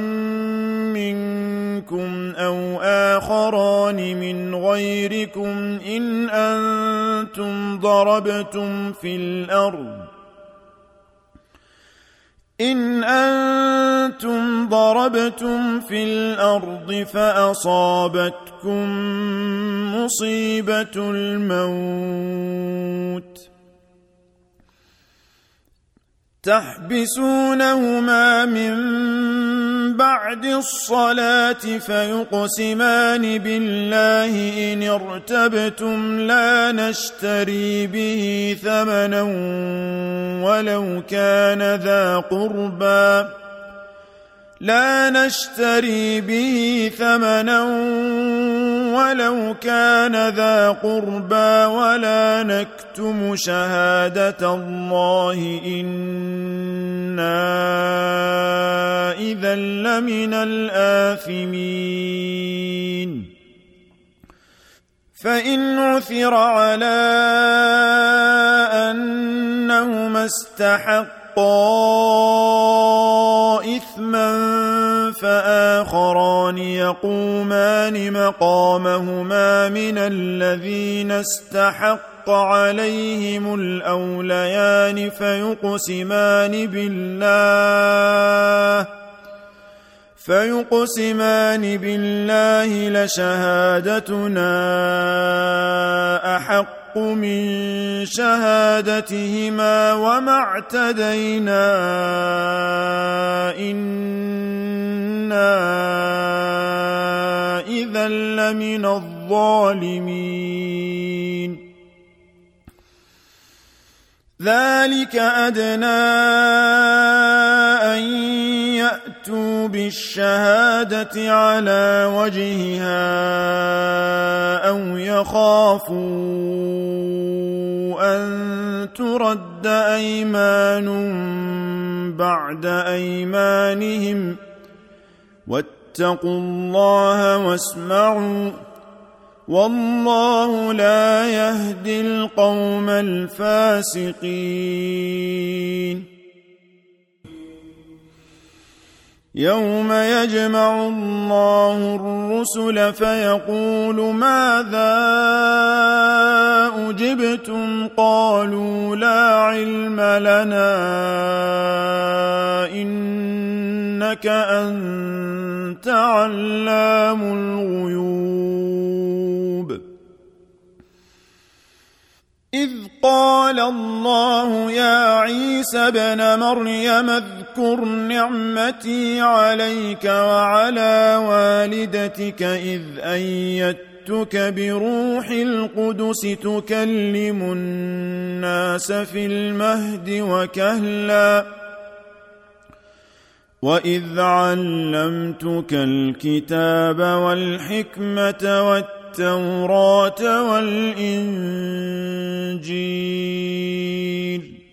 منكم أو آخران من غيركم إن أنتم ضربتم في الأرض إن أنتم ضربتم في الأرض فأصابتكم مصيبة الموت تحبسونهما من بعد الصلاة فيقسمان بالله إن ارتبتم لا نشتري به ثمنا ولو كان ذا قربى لا نشتري به ثمنا ولو كان ذا قربى ولا نكتم شهادة الله إنا إذا لمن الآثمين فإن عثر على أنهما استحقا إثما فآخران يقومان مقامهما من الذين استحق عليهم الأوليان فيقسمان بالله فيقسمان بالله لشهادتنا أحق من شهادتهما وما اعتدينا إنا إذا لمن الظالمين ذلك أدنى أن يأتوا بالشهادة على وجهها أو يخافوا أن ترد أيمان بعد أيمانهم واتقوا الله واسمعوا والله لا يهدي القوم الفاسقين يوم يجمع الله الرسل فيقول ماذا أجبتم قالوا لا علم لنا إنك أنت علام الغيوب إذ قال الله يا عيسى ابن مريم اذكر واذكر نعمتي عليك وعلى والدتك إذ أيدتك بروح القدس تكلم الناس في المهد وكهلا وإذ علمتك الكتاب والحكمة والتوراة والإنجيل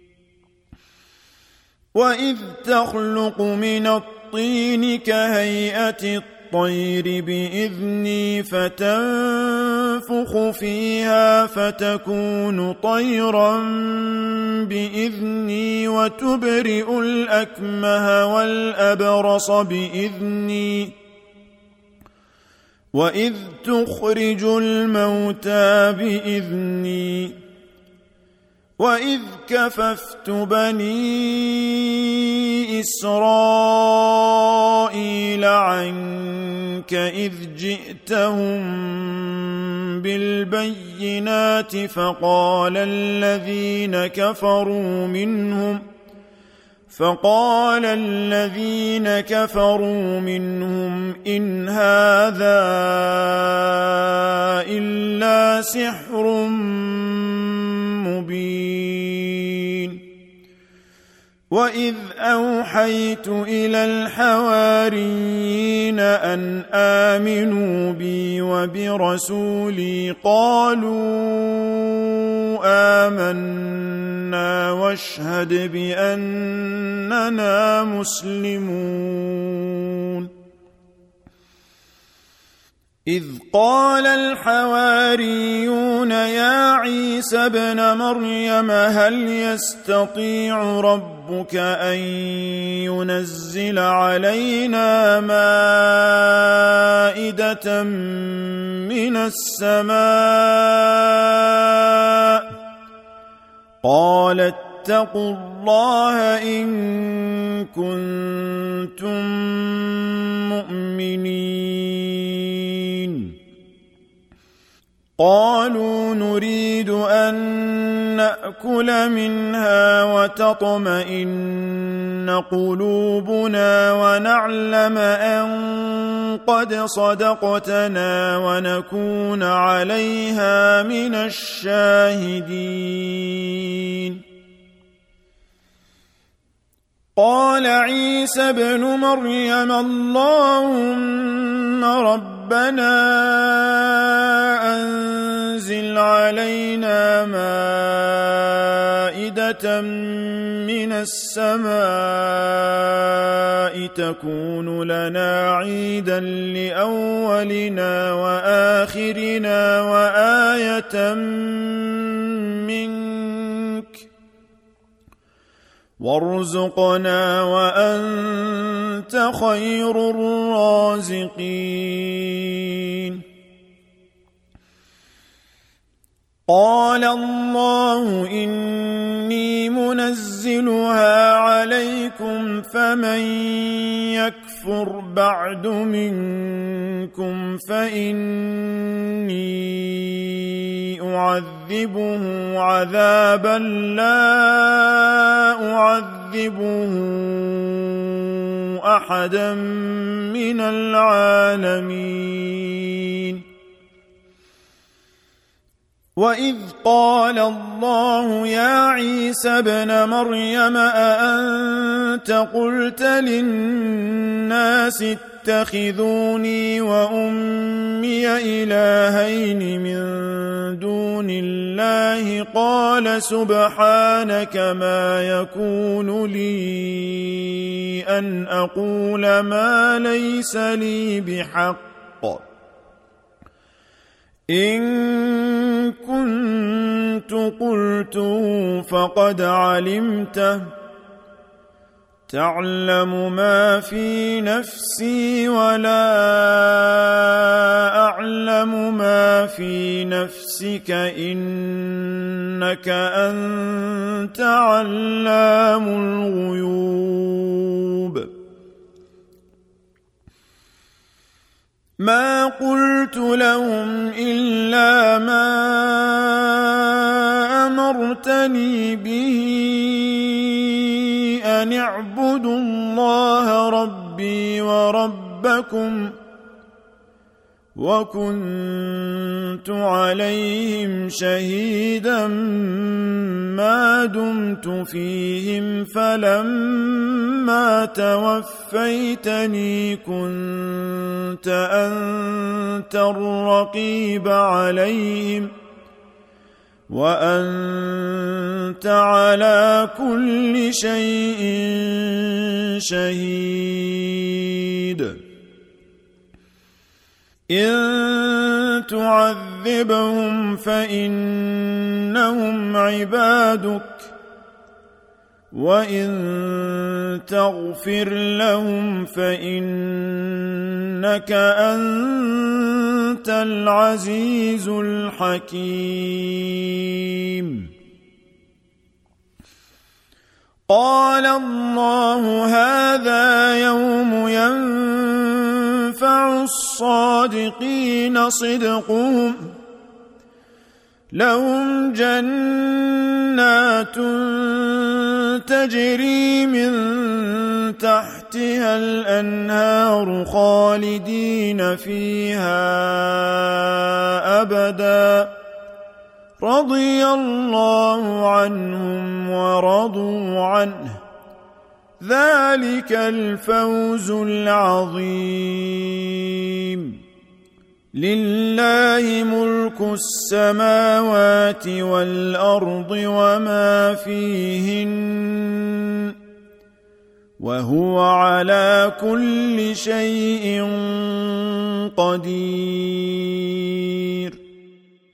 وإذ تخلق من الطين كهيئة الطير بإذني فتنفخ فيها فتكون طيرا بإذني وتبرئ الأكمه والأبرص بإذني وإذ تخرج الموتى بإذني وإذ كففت بني إسرائيل عنك إذ جئتهم بالبينات فقال الذين كفروا منهم فقال الذين كفروا منهم إن هذا إلا سحر مبين وإذ أوحيت إلى الحواريين أن آمنوا بي وبرسولي قالوا آمنا واشهد بأننا مسلمون إذ قال الحواريون يا عيسى ابن مريم هل يستطيع ربك أن ينزل علينا مائدة من السماء قال اتقوا الله إن كنتم مؤمنين قالوا نريد أن نأكل منها وتطمئن قلوبنا ونعلم أن قد صدقتنا ونكون عليها من الشاهدين قال عيسى ابن مريم اللهم ربنا أنزل علينا مائدة من السماء تكون لنا عيدا لأولنا وآخرنا وآية منك وارزقنا وأنت خير الرازقين قال الله إني منزلها عليكم فمن يكفر بعد منكم فإني أعذبه عذابا لا أعذبه أحدا من العالمين وإذ قال الله يا عيسى ابن مريم أأنت قلت للناس اتخذوني وأمي إلهين من دون الله قال سبحانك ما يكون لي أن أقول ما ليس لي بحق إن كنت قلته فقد علمته تعلم ما في نفسي ولا أعلم ما في نفسك إنك أنت علام الغيوب ما قلت لهم إلا ما أمرتني به أن اعبدوا ربكم وكنت عليهم شهيدا ما دمت فيهم فلما توفيتني كنت أنت الرقيب عليهم وأنت على كل شيء شهيد إن تعذبهم فإنهم عبادك وإن تغفر لهم فإنك أنت العزيز الحكيم قال الله هذا يوم ينفع الصادقين صدقهم لهم جنات تجري من تحتها الأنهار خالدين فيها أبدا رضي الله عنهم ورضوا عنه ذلك الفوز العظيم لله ملك السماوات والأرض وما فيهن وهو على كل شيء قدير